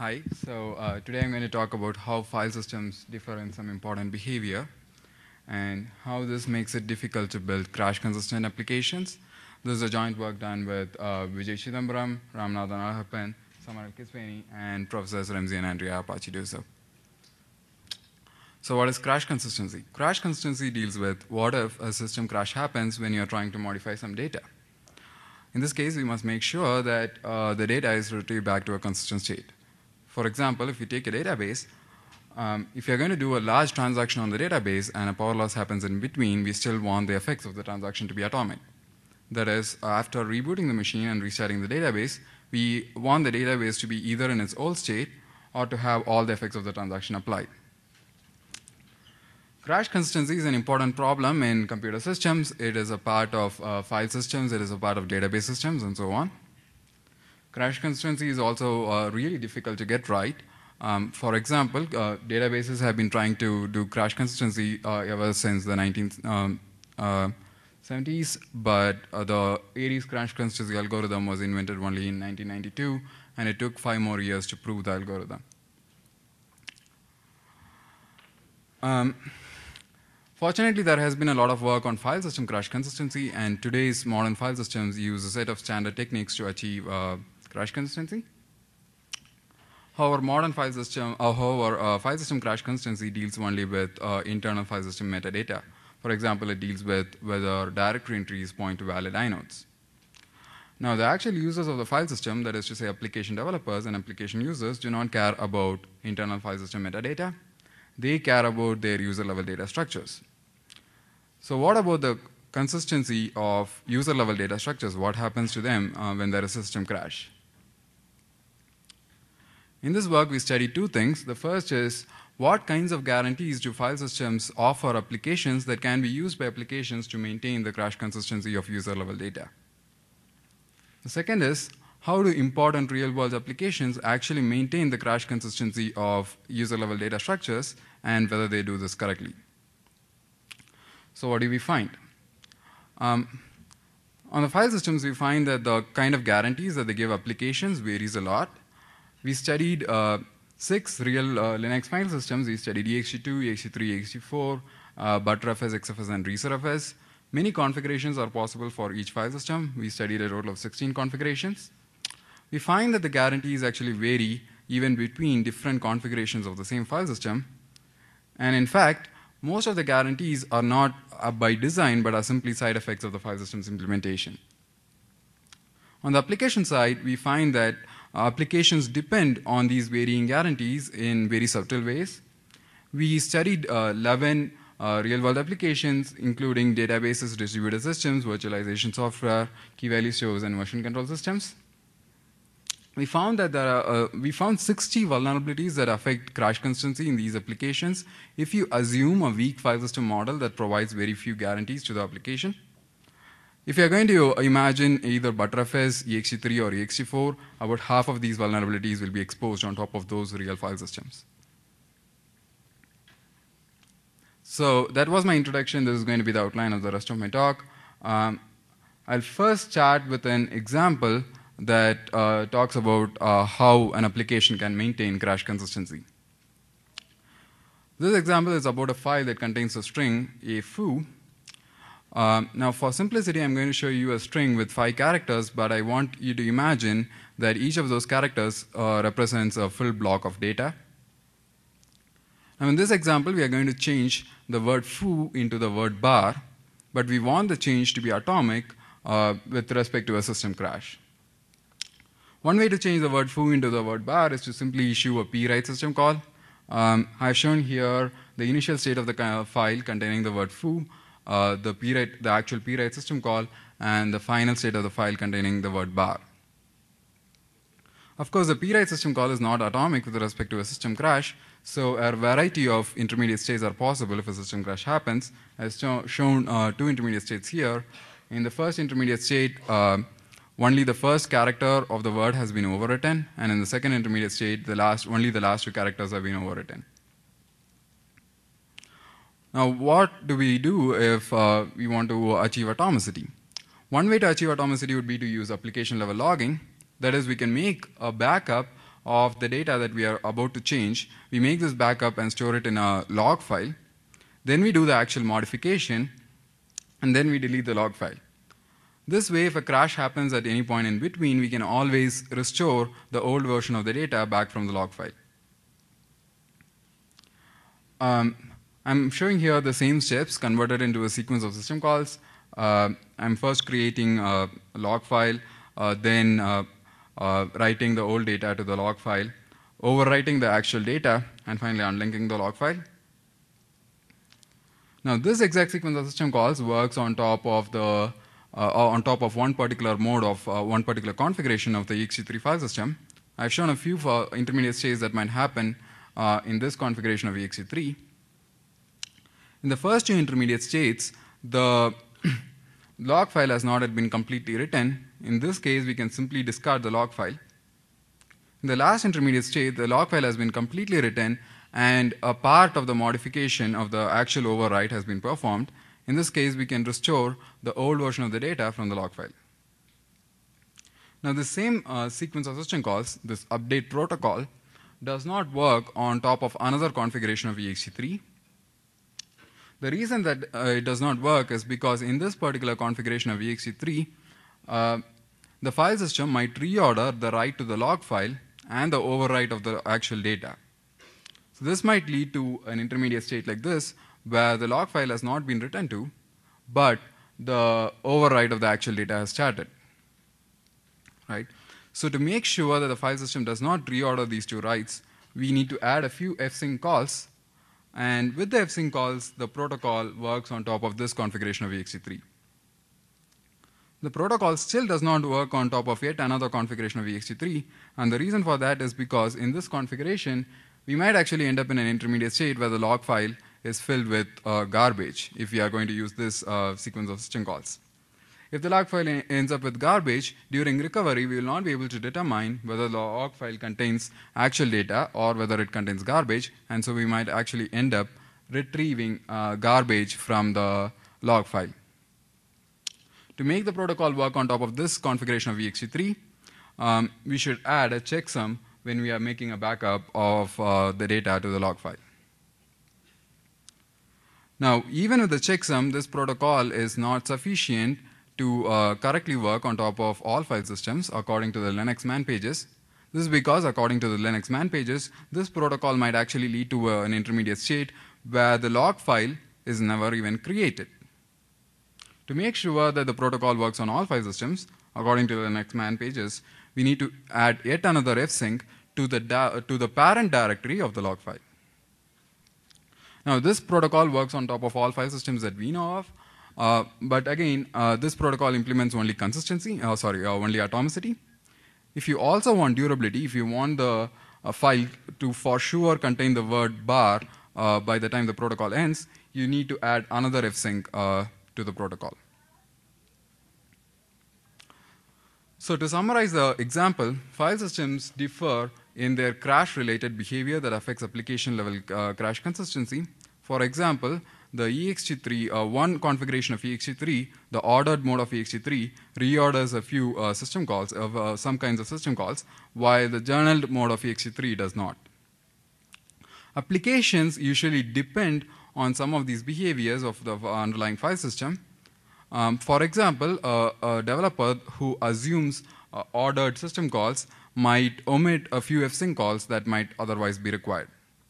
Hi, today I'm going to talk about how file systems differ in some important behavior and how this makes it difficult to build crash-consistent applications. This is a joint work done with Vijay Chidambaram, Ramanathan Alapan, Samaril Kiswani, and Professors Ramsey and Andrea Apache-Duso. So what is crash consistency? Crash consistency deals with what if a system crash happens when you're trying to modify some data. In this case, we must make sure that the data is retrieved back to a consistent state. For example, if you take a database, if you're going to do a large transaction on the database and a power loss happens in between, we still want the effects of the transaction to be atomic. That is, after rebooting the machine and restarting the database, we want the database to be either in its old state or to have all the effects of the transaction applied. Crash consistency is an important problem in computer systems. It is a part of file systems, it is a part of database systems, and so on. Crash consistency is also really difficult to get right. For example, databases have been trying to do crash consistency ever since the 1970s, but the 80s crash consistency algorithm was invented only in 1992, and it took 5 more years to prove the algorithm. Fortunately, there has been a lot of work on file system crash consistency, and today's modern file systems use a set of standard techniques to achieve crash consistency. However, file system crash consistency deals only with internal file system metadata. For example, it deals with whether directory entries point to valid inodes. Now, the actual users of the file system, that is to say application developers and application users, do not care about internal file system metadata. They care about their user-level data structures. So what about the consistency of user-level data structures? What happens to them when there is a system crash? In this work, we studied 2 things. The first is, what kinds of guarantees do file systems offer applications that can be used by applications to maintain the crash consistency of user-level data? The second is, how do important real-world applications actually maintain the crash consistency of user-level data structures, and whether they do this correctly? So what do we find? On the file systems, we find that the kind of guarantees that they give applications varies a lot. We studied 6 real Linux file systems. We studied ext2, ext3, ext4, Btrfs, XFS, and reserfs. Many configurations are possible for each file system. We studied a total of 16 configurations. We find that the guarantees actually vary even between different configurations of the same file system. And in fact, most of the guarantees are not by design, but are simply side effects of the file system's implementation. On the application side, we find that applications depend on these varying guarantees in very subtle ways. We studied 11 real-world applications, including databases, distributed systems, virtualization software, key value stores, and version control systems. We found that we found 60 vulnerabilities that affect crash consistency in these applications if you assume a weak file system model that provides very few guarantees to the application. If you're going to imagine either Btrfs, ext3, or ext4, about half of these vulnerabilities will be exposed on top of those real file systems. So that was my introduction. This is going to be the outline of the rest of my talk. I'll first start with an example that talks about how an application can maintain crash consistency. This example is about a file that contains a string, a foo. Now, for simplicity, I'm going to show you a string with 5 characters, but I want you to imagine that each of those characters represents a full block of data. Now, in this example, we are going to change the word foo into the word bar, but we want the change to be atomic with respect to a system crash. One way to change the word foo into the word bar is to simply issue a pwrite system call. I've shown here the initial state of the file containing the word foo, the actual pwrite system call, and the final state of the file containing the word bar. Of course, the pwrite system call is not atomic with respect to a system crash, so a variety of intermediate states are possible if a system crash happens. I've shown 2 intermediate states here. In the first intermediate state, only the first character of the word has been overwritten, and in the second intermediate state, only the last 2 characters have been overwritten. Now, what do we do if we want to achieve atomicity? One way to achieve atomicity would be to use application level logging. That is, we can make a backup of the data that we are about to change, we make this backup and store it in a log file. Then we do the actual modification, and then we delete the log file. This way, if a crash happens at any point in between, we can always restore the old version of the data back from the log file. I'm showing here the same steps converted into a sequence of system calls. I'm first creating a log file, then writing the old data to the log file, overwriting the actual data, and finally unlinking the log file. Now, this exact sequence of system calls works on top of one particular mode of one particular configuration of the ext3 file system. I've shown a few intermediate states that might happen in this configuration of ext3. In the first two intermediate states, the log file has not yet been completely written. In this case, we can simply discard the log file. In the last intermediate state, the log file has been completely written, and a part of the modification of the actual overwrite has been performed. In this case, we can restore the old version of the data from the log file. Now, the same sequence of system calls, this update protocol, does not work on top of another configuration of ext3. The reason that it does not work is because in this particular configuration of ext3, the file system might reorder the write to the log file and the overwrite of the actual data. So this might lead to an intermediate state like this, where the log file has not been written to, but the overwrite of the actual data has started. Right? So to make sure that the file system does not reorder these two writes, we need to add a few fsync calls. And with the fsync calls, the protocol works on top of this configuration of ext3. The protocol still does not work on top of yet another configuration of ext3, and the reason for that is because in this configuration, we might actually end up in an intermediate state where the log file is filled with garbage if we are going to use this sequence of system calls. If the log file ends up with garbage, during recovery, we will not be able to determine whether the log file contains actual data or whether it contains garbage, and so we might actually end up retrieving garbage from the log file. To make the protocol work on top of this configuration of ext3, we should add a checksum when we are making a backup of the data to the log file. Now, even with the checksum, this protocol is not sufficient to correctly work on top of all file systems according to the Linux man pages. This is because according to the Linux man pages, this protocol might actually lead to an intermediate state where the log file is never even created. To make sure that the protocol works on all file systems, according to the Linux man pages, we need to add yet another fsync to the parent directory of the log file. Now, this protocol works on top of all file systems that we know of, but again, this protocol implements only only atomicity. If you also want durability, if you want the file to for sure contain the word bar by the time the protocol ends, you need to add another fsync to the protocol. So to summarize the example, file systems differ in their crash-related behavior that affects application-level crash consistency. For example, the ext3, one configuration of ext3, the ordered mode of ext3, reorders a few system calls, some kinds of system calls, while the journaled mode of ext3 does not. Applications usually depend on some of these behaviors of the underlying file system. For example, a developer who assumes ordered system calls might omit a few fsync calls that might otherwise be required.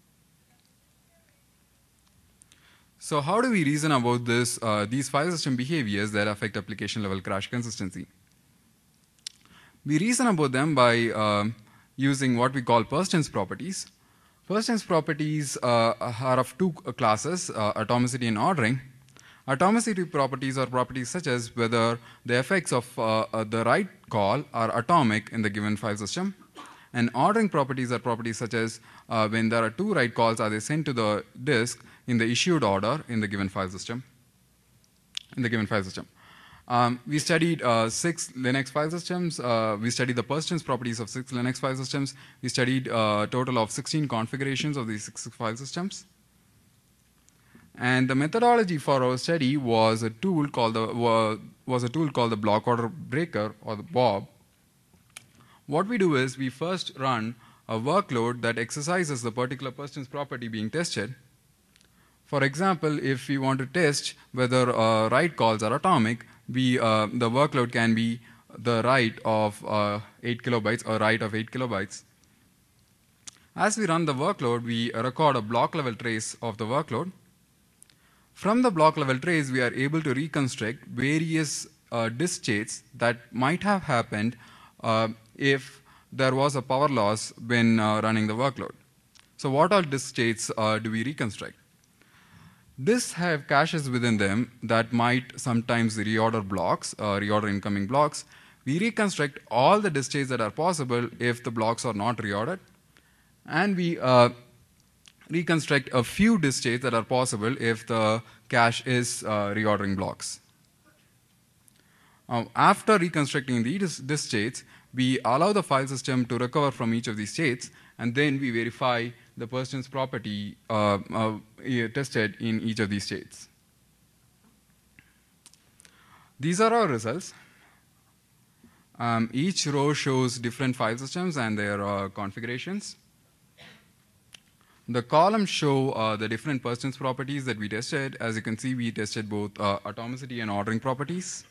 So how do we reason about these file system behaviors that affect application level crash consistency? We reason about them by using what we call first-tense properties. First-tense properties are of two classes, atomicity and ordering. Atomicity properties are properties such as whether the effects of the write call are atomic in the given file system. And ordering properties are properties such as when there are two write calls, are they sent to the disk in the issued order in the given file system. We studied 6 Linux file systems. We studied the first-tense properties of 6 Linux file systems. We studied a total of 16 configurations of these 6 file systems. And the methodology for our study was a tool called the block order breaker, or the BOB. What we do is we first run a workload that exercises the particular persistence property being tested. For example, if we want to test whether write calls are atomic, the workload can be the write of 8 kilobytes or write of 8 kilobytes. As we run the workload, we record a block level trace of the workload. From the block level trace, we are able to reconstruct various disk states that might have happened if there was a power loss when running the workload. So what all disk states do we reconstruct? Disks have caches within them that might sometimes reorder blocks, reorder incoming blocks. We reconstruct all the disk states that are possible if the blocks are not reordered. And we reconstruct a few disk states that are possible if the cache is reordering blocks. After reconstructing these disk states, we allow the file system to recover from each of these states, and then we verify the persistence property tested in each of these states. These are our results. Each row shows different file systems and their configurations. The columns show the different persistence properties that we tested. As you can see, we tested both atomicity and ordering properties.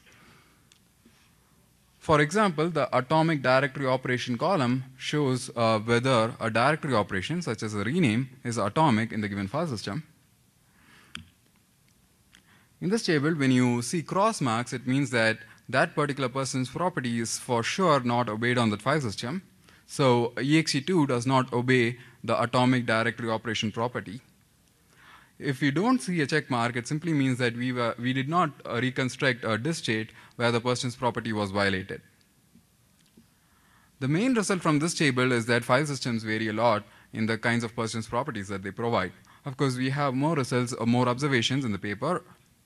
For example, the atomic directory operation column shows whether a directory operation, such as a rename, is atomic in the given file system. In this table, when you see cross marks, it means that that particular persistence property is for sure not obeyed on that file system. So ext2 does not obey the atomic directory operation property. If you don't see a check mark, it simply means that we did not reconstruct a disk state where the persistence property was violated. The main result from this table is that file systems vary a lot in the kinds of persistence properties that they provide. Of course, we have more results or more observations in the paper.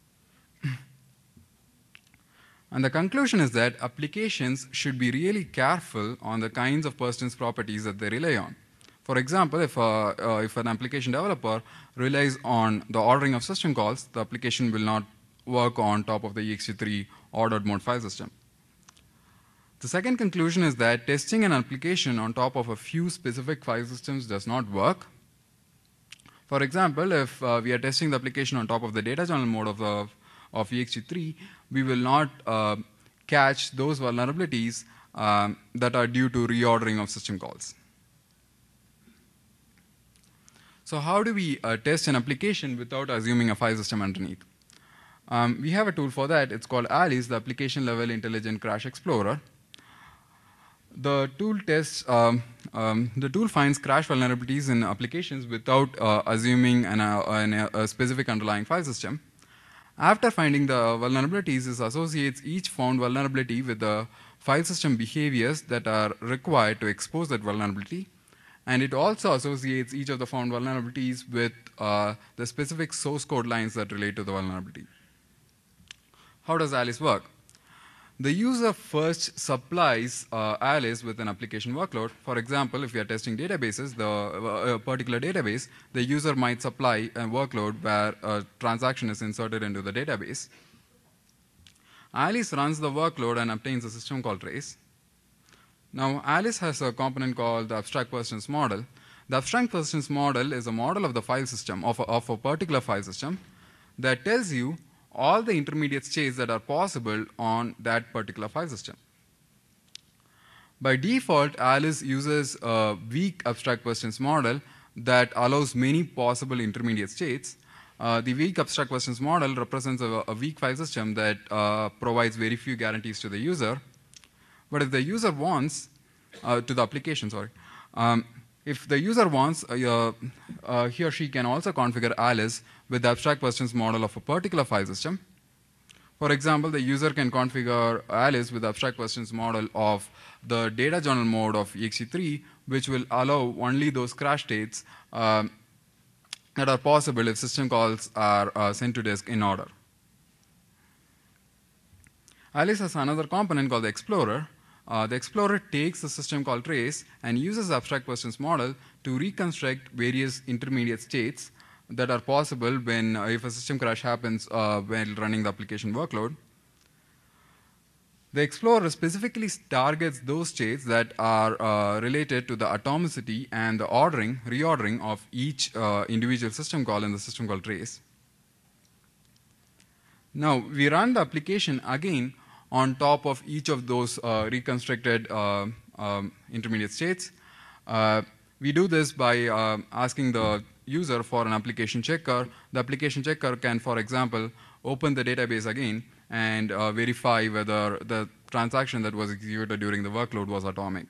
And the conclusion is that applications should be really careful on the kinds of persistence properties that they rely on. For example, if an application developer relies on the ordering of system calls, the application will not work on top of the ext3 ordered mode file system. The second conclusion is that testing an application on top of a few specific file systems does not work. For example, if we are testing the application on top of the data channel mode of ext3, we will not catch those vulnerabilities that are due to reordering of system calls. So how do we test an application without assuming a file system underneath? We have a tool for that. It's called ALICE, the Application Level Intelligent Crash Explorer. The tool finds crash vulnerabilities in applications without assuming a specific underlying file system. After finding the vulnerabilities, it associates each found vulnerability with the file system behaviors that are required to expose that vulnerability. And it also associates each of the found vulnerabilities with the specific source code lines that relate to the vulnerability. How does ALICE work? The user first supplies ALICE with an application workload. For example, if we are testing databases, a particular database, the user might supply a workload where a transaction is inserted into the database. ALICE runs the workload and obtains a system call trace. Now, ALICE has a component called the abstract persistence model. The abstract persistence model is a model of the file system, of a particular file system, that tells you all the intermediate states that are possible on that particular file system. By default, ALICE uses a weak abstract persistence model that allows many possible intermediate states. The weak abstract persistence model represents a weak file system that provides very few guarantees to the user. But if the user wants, to the application, sorry, if the user wants, he or she can also configure ALICE with the abstract persistence model of a particular file system. For example, the user can configure ALICE with the abstract persistence model of the data journal mode of ext3, which will allow only those crash states that are possible if system calls are sent to disk in order. ALICE has another component called the Explorer. The Explorer takes the system call trace and uses the abstract persistence model to reconstruct various intermediate states that are possible when if a system crash happens while running the application workload. The explorer specifically targets those states that are related to the atomicity and the reordering of each individual system call in the system call trace. Now, we run the application again on top of each of those reconstructed intermediate states. We do this by asking the user for an application checker. The application checker can, for example, open the database again and verify whether the transaction that was executed during the workload was atomic.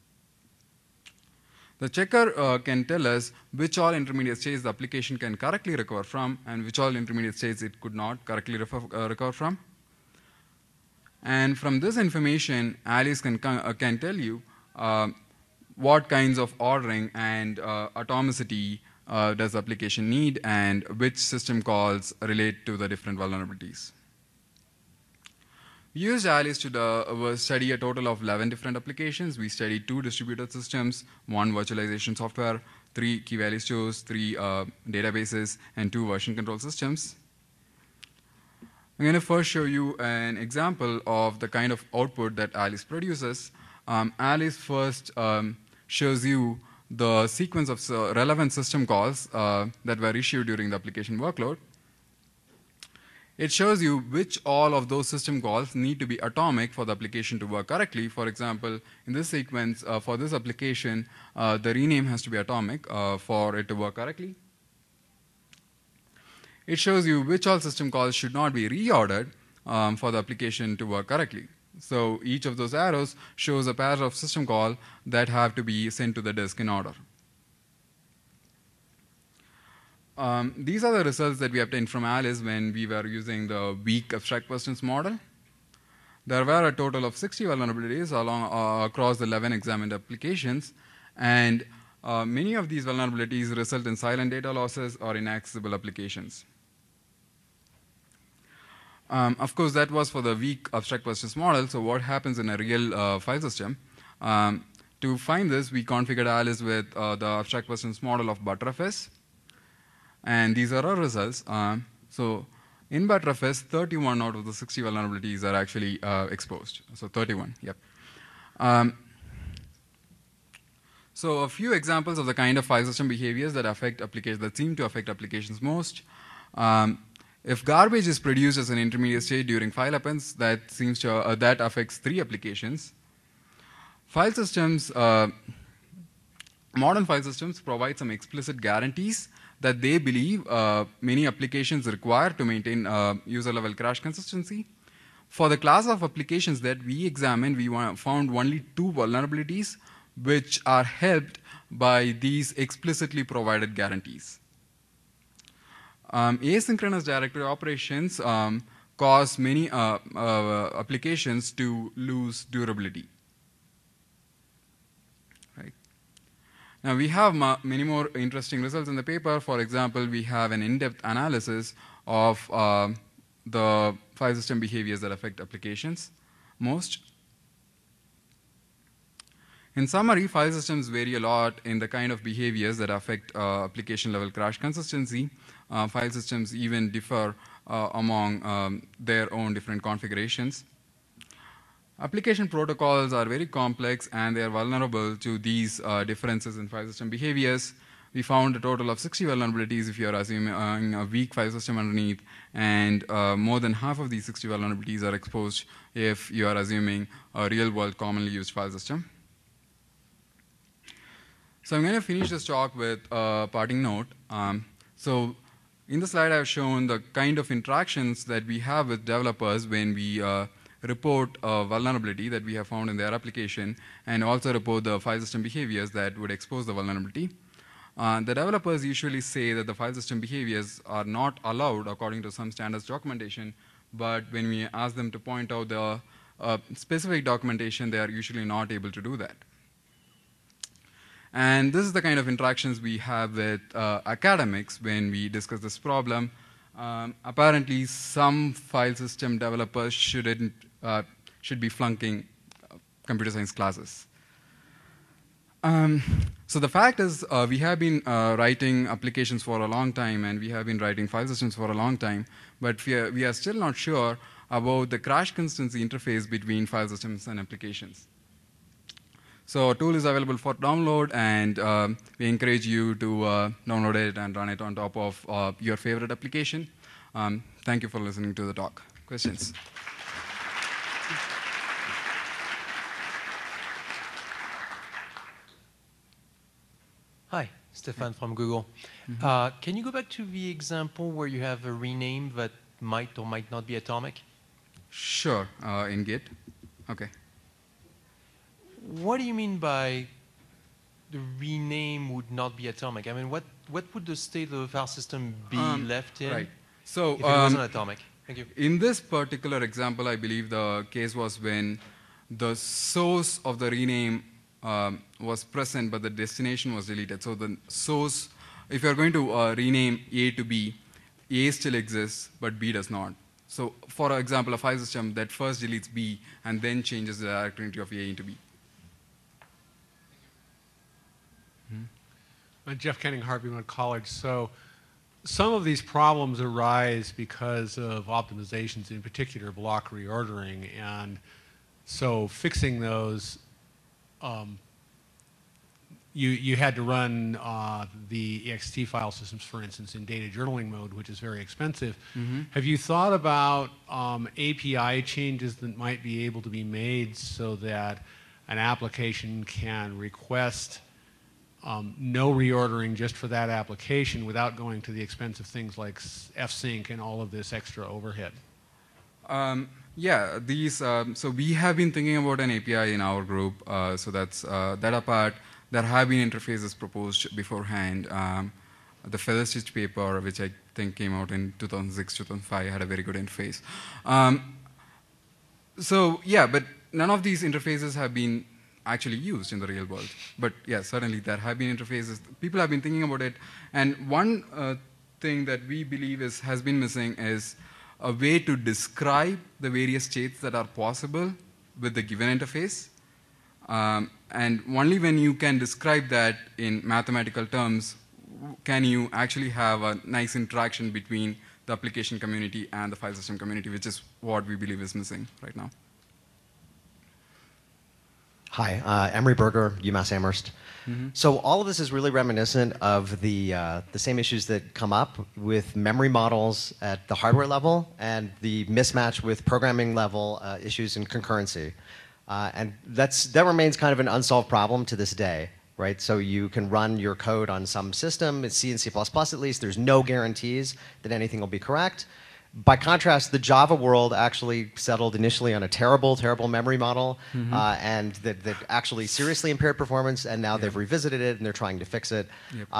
The checker can tell us which all intermediate states the application can correctly recover from and which all intermediate states it could not correctly recover from. And from this information, Alice can tell you what kinds of ordering and atomicity does the application need and which system calls relate to the different vulnerabilities. We used Alice to study a total of 11 different applications. We studied 2 distributed systems, 1 virtualization software, 3 key value stores, 3 databases, and 2 version control systems. I'm going to first show you an example of the kind of output that Alice produces. Alice first shows you the sequence of relevant system calls that were issued during the application workload. It shows you which all of those system calls need to be atomic for the application to work correctly. For example, in this sequence, for this application, the rename has to be atomic for it to work correctly. It shows you which all system calls should not be reordered for the application to work correctly. So each of those arrows shows a pair of system calls that have to be sent to the disk in order. These are the results that we obtained from Alice when we were using the weak abstract persistence model. There were a total of 60 vulnerabilities across the 11 examined applications, and many of these vulnerabilities result in silent data losses or inaccessible applications. Of course, that was for the weak abstract persistence model, so what happens in a real file system? To find this, we configured Alice with the abstract persistence model of Btrfs. And these are our results. So in Btrfs, 31 out of the 60 vulnerabilities are actually exposed. So 31, yep. So a few examples of the kind of file system behaviors that seem to affect applications most. If garbage is produced as an intermediate state during file appends, that affects 3 applications. File systems, modern file systems provide some explicit guarantees that they believe many applications require to maintain user-level crash consistency. For the class of applications that we examined, we found only 2 vulnerabilities which are helped by these explicitly provided guarantees. Asynchronous directory operations cause many applications to lose durability. Now, we have many more interesting results in the paper. For example, we have an in-depth analysis of the file system behaviors that affect applications most. In summary, file systems vary a lot in the kind of behaviors that affect application-level crash consistency. File systems even differ among their own different configurations. Application protocols are very complex and they are vulnerable to these differences in file system behaviors. We found a total of 60 vulnerabilities if you are assuming a weak file system underneath, and more than half of these 60 vulnerabilities are exposed if you are assuming a real-world commonly used file system. So I'm going to finish this talk with a parting note. So in the slide I've shown the kind of interactions that we have with developers when we report a vulnerability that we have found in their application, and also report the file system behaviors that would expose the vulnerability. The developers usually say that the file system behaviors are not allowed according to some standards documentation, but when we ask them to point out the specific documentation, they are usually not able to do that. And this is the kind of interactions we have with academics when we discuss this problem. Apparently, some file system developers should be flunking computer science classes. So the fact is, we have been writing applications for a long time, and we have been writing file systems for a long time, but we are still not sure about the crash consistency interface between file systems and applications. So a tool is available for download, and we encourage you to download it and run it on top of your favorite application. Thank you for listening to the talk. Questions? Hi, Stefan from Google. Can you go back to the example where you have a rename that might or might not be atomic? Sure, in Git. Okay. What do you mean by the rename would not be atomic? I mean, what would the state of the file system be left in right. So, if it wasn't atomic? Thank you. In this particular example, I believe the case was when the source of the rename was present, but the destination was deleted. So the source, if you're going to rename A to B, A still exists, but B does not. So for example, a file system that first deletes B and then changes the directory of A into B. Jeff Kenning, Harvey Mudd College. So some of these problems arise because of optimizations, in particular block reordering. And so fixing those, you had to run the ext file systems, for instance, in data journaling mode, which is very expensive. Have you thought about API changes that might be able to be made so that an application can request no reordering just for that application without going to the expense of things like fsync and all of this extra overhead? Yeah, these. So we have been thinking about an API in our group. So that's that apart. There have been interfaces proposed beforehand. The Featherstitch paper, which I think came out in 2006, 2005, had a very good interface. So yeah, but none of these interfaces have been actually used in the real world. But yeah, certainly there have been interfaces. People have been thinking about it. And one thing that we believe has been missing is a way to describe the various states that are possible with the given interface. And only when you can describe that in mathematical terms can you actually have a nice interaction between the application community and the file system community, which is what we believe is missing right now. Hi, Emery Berger, UMass Amherst. So all of this is really reminiscent of the same issues that come up with memory models at the hardware level and the mismatch with programming level issues in concurrency. And that remains kind of an unsolved problem to this day, right? So you can run your code on some system, it's C and C++ at least, there's no guarantees that anything will be correct. By contrast, the Java world actually settled initially on a terrible, terrible memory model, and that actually seriously impaired performance, and now they've revisited it and they're trying to fix it.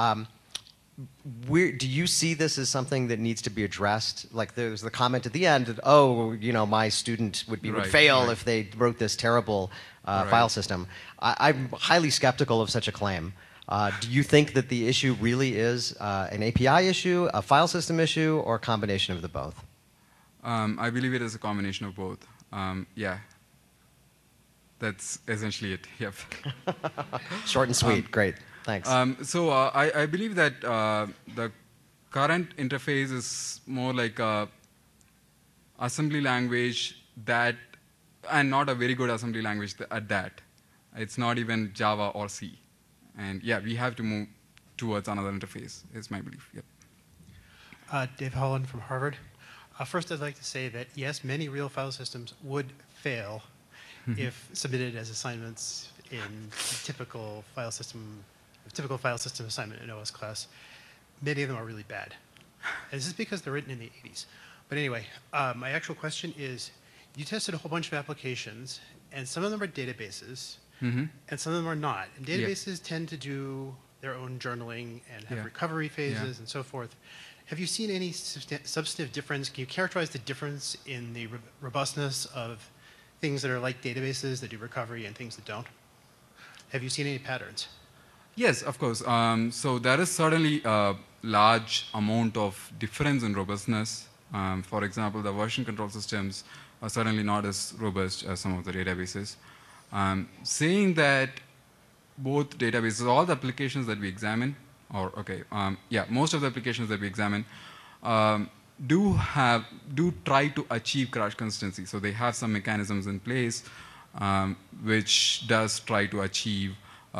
Do you see this as something that needs to be addressed? Like there's the comment at the end that, oh, you know, my student would fail if they wrote this terrible file system. I'm highly skeptical of such a claim. Do you think that the issue really is an API issue, a file system issue, or a combination of the both? I believe it is a combination of both. Yeah. That's essentially it. Yep. Short and sweet. Great. Thanks. So I believe that the current interface is more like a assembly language that, and not a very good assembly language at that. It's not even Java or C. And yeah, we have to move towards another interface, is my belief. Yep. Dave Holland from Harvard. First, I'd like to say that yes, many real file systems would fail if submitted as assignments in typical file system assignment in OS class. Many of them are really bad. And this is because they're written in the 80s. But anyway, my actual question is, you tested a whole bunch of applications, and some of them are databases, and some of them are not. And databases tend to do their own journaling and have recovery phases and so forth. Have you seen any substantive difference? Can you characterize the difference in the robustness of things that are like databases that do recovery and things that don't? Have you seen any patterns? Yes, of course. So there is certainly a large amount of difference in robustness. For example, the version control systems are certainly not as robust as some of the databases. Saying that both databases, all the applications that we examine, most of the applications that we examine, do try to achieve crash consistency. So they have some mechanisms in place which does try to achieve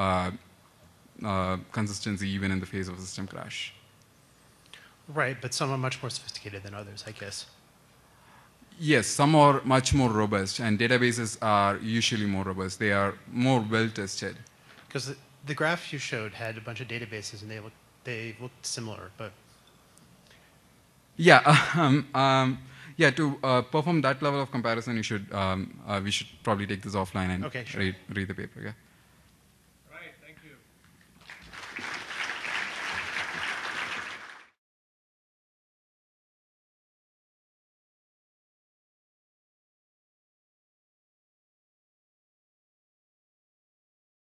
consistency even in the face of a system crash. Right, but some are much more sophisticated than others, I guess. Yes, some are much more robust, and databases are usually more robust. They are more well tested. Because the graph you showed had a bunch of databases, and they looked similar, but Yeah, yeah. To perform that level of comparison, we should probably take this offline and Okay, sure. read the paper. Yeah.